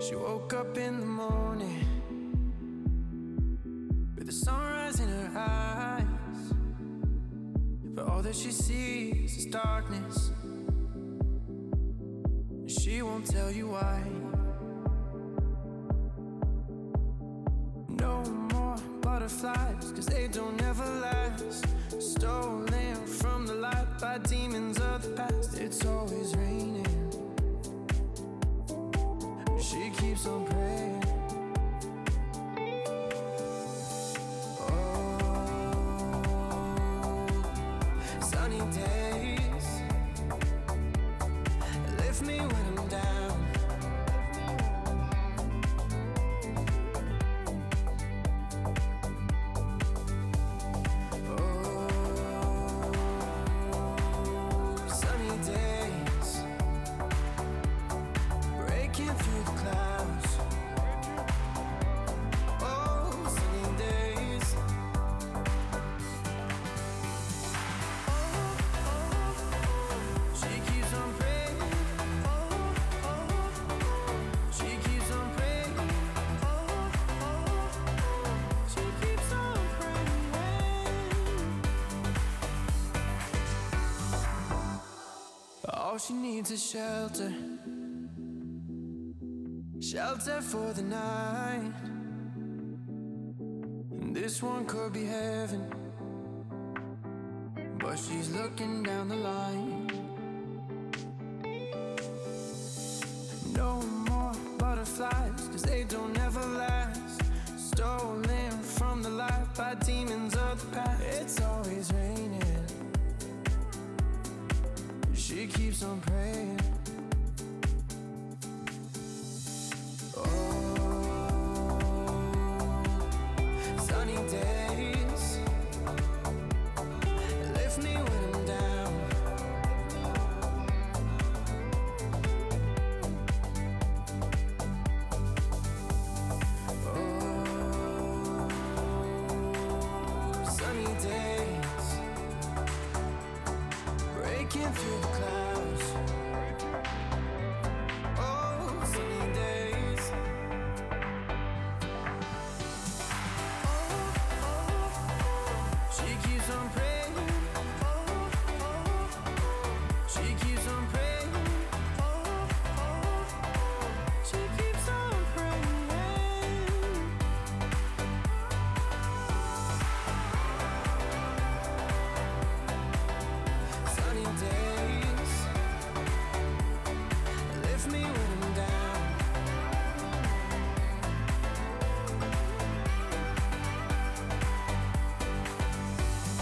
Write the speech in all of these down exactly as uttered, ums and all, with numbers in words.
She woke up in the morning with the sunrise in her eyes, but all that she sees is darkness, and she won't tell you why. No more butterflies, cause they don't ever last. Stolen from the light by demons of the past. It's always raining, she keeps on praying. Oh, sunny days lift me when I'm down. Oh, sunny days breaking through the clouds. Oh, sunny days. Oh, oh, she keeps on praying. Oh, oh, she keeps on praying. Oh, oh, she keeps on praying. All she needs is shelter. Shelter for the night. And this one could be heaven, but she's looking down the line. No more butterflies, cause they don't ever last. Stolen from the light by demons of the past. It's always raining, she keeps on praying. Breaking through the clouds. Oh, sunny days. Oh, oh, she keeps on praying. Oh, oh, she keeps on praying. Oh, oh, she keeps on praying. Sunny days lift me when I'm down.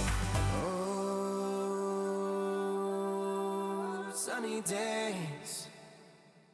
Oh, sunny days.